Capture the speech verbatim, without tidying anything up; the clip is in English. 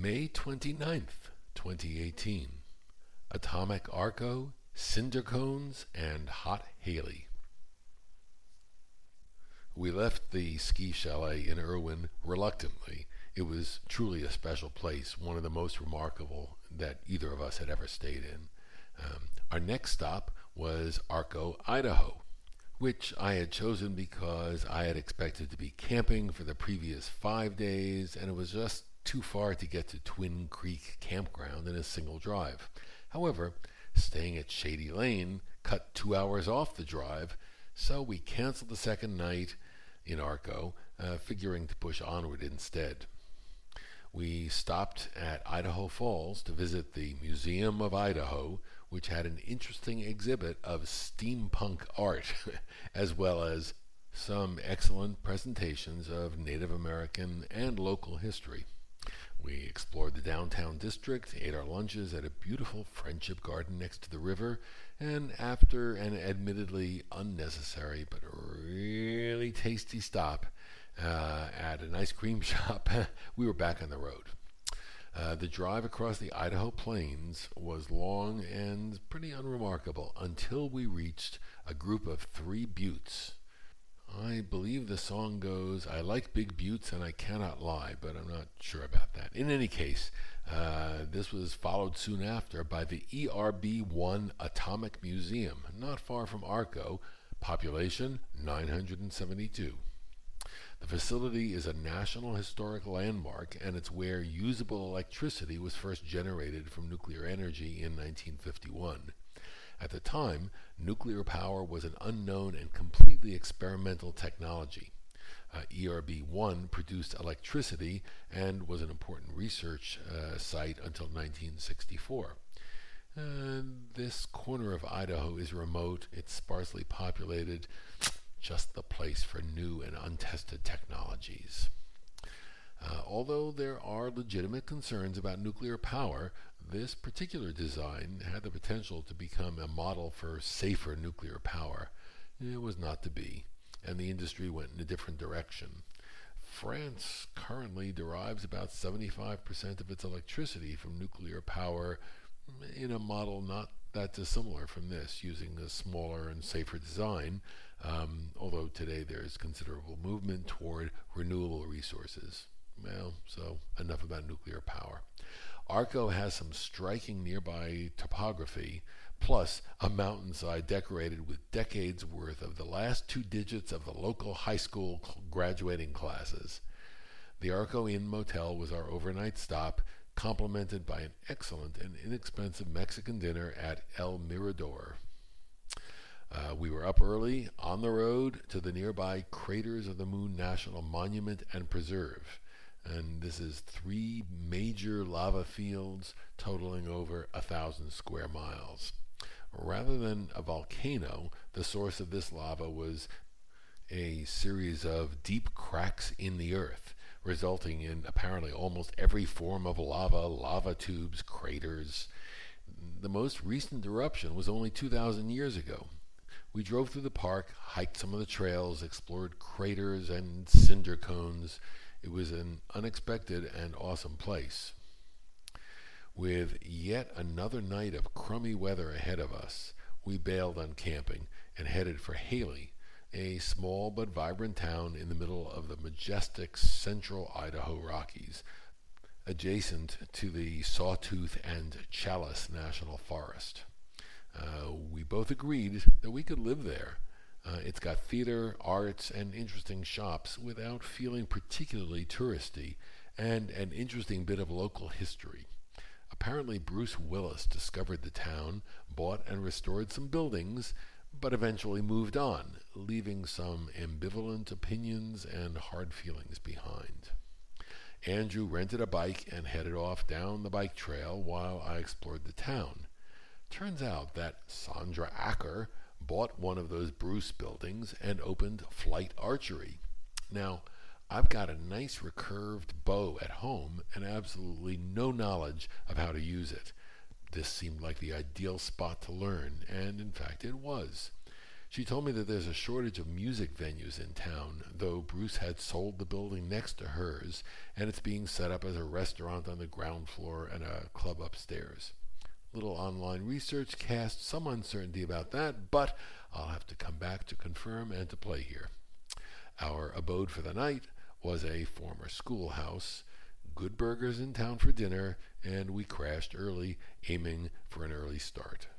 May twenty-ninth, twenty eighteen. Atomic Arco, Cinder Cones, and Hot Haley. We left the ski chalet in Irwin reluctantly. It was truly a special place, one of the most remarkable that either of us had ever stayed in. Um, our next stop was Arco, Idaho, which I had chosen because I had expected to be camping for the previous five days, and it was just too far to get to Twin Creek Campground in a single drive. However, staying at Shady Lane cut two hours off the drive, so we canceled the second night in Arco, uh, figuring to push onward instead. We stopped at Idaho Falls to visit the Museum of Idaho, which had an interesting exhibit of steampunk art, as well as some excellent presentations of Native American and local history. We explored the downtown district, ate our lunches at a beautiful friendship garden next to the river, and after an admittedly unnecessary but really tasty stop uh, at an ice cream shop, we were back on the road. Uh, the drive across the Idaho plains was long and pretty unremarkable until we reached a group of three buttes. I believe the song goes, "I like big buttes and I cannot lie," but I'm not sure about that. In any case, uh, this was followed soon after by the E R B one Atomic Museum, not far from Arco, population nine hundred seventy-two. The facility is a National Historic Landmark, and it's where usable electricity was first generated from nuclear energy in nineteen fifty-one. At the time, nuclear power was an unknown and completely experimental technology. Uh, E R B one produced electricity and was an important research uh, site until nineteen sixty-four. Uh, this corner of Idaho is remote, it's sparsely populated, just the place for new and untested technologies. Uh, although there are legitimate concerns about nuclear power, this particular design had the potential to become a model for safer nuclear power. It was not to be, and the industry went in a different direction. France currently derives about seventy-five percent of its electricity from nuclear power in a model not that dissimilar from this, using a smaller and safer design, um, although today there is considerable movement toward renewable resources. Well, so enough about nuclear power. Arco has some striking nearby topography, plus a mountainside decorated with decades worth of the last two digits of the local high school graduating classes. The Arco Inn Motel was our overnight stop, complemented by an excellent and inexpensive Mexican dinner at El Mirador. Uh, we were up early, on the road to the nearby Craters of the Moon National Monument and Preserve. And this is three major lava fields totaling over a thousand square miles. Rather than a volcano, the source of this lava was a series of deep cracks in the earth, resulting in apparently almost every form of lava, lava tubes, craters. The most recent eruption was only two thousand years ago. We drove through the park, hiked some of the trails, explored craters and cinder cones. It was an unexpected and awesome place. With yet another night of crummy weather ahead of us, we bailed on camping and headed for Haley, a small but vibrant town in the middle of the majestic central Idaho Rockies, adjacent to the Sawtooth and Chalice National Forest. Uh, we both agreed that we could live there. Uh, it's got theater, arts, and interesting shops without feeling particularly touristy, and an interesting bit of local history. Apparently Bruce Willis discovered the town, bought and restored some buildings, but eventually moved on, leaving some ambivalent opinions and hard feelings behind. Andrew rented a bike and headed off down the bike trail while I explored the town. Turns out that Sandra Acker bought one of those Bruce buildings and opened Flight Archery. Now, I've got a nice recurved bow at home and absolutely no knowledge of how to use it. This seemed like the ideal spot to learn, and in fact it was. She told me that there's a shortage of music venues in town, though Bruce had sold the building next to hers, and it's being set up as a restaurant on the ground floor and a club upstairs. Little online research cast some uncertainty about that, but I'll have to come back to confirm and to play here. Our abode for the night was a former schoolhouse, good burgers in town for dinner, and we crashed early, aiming for an early start.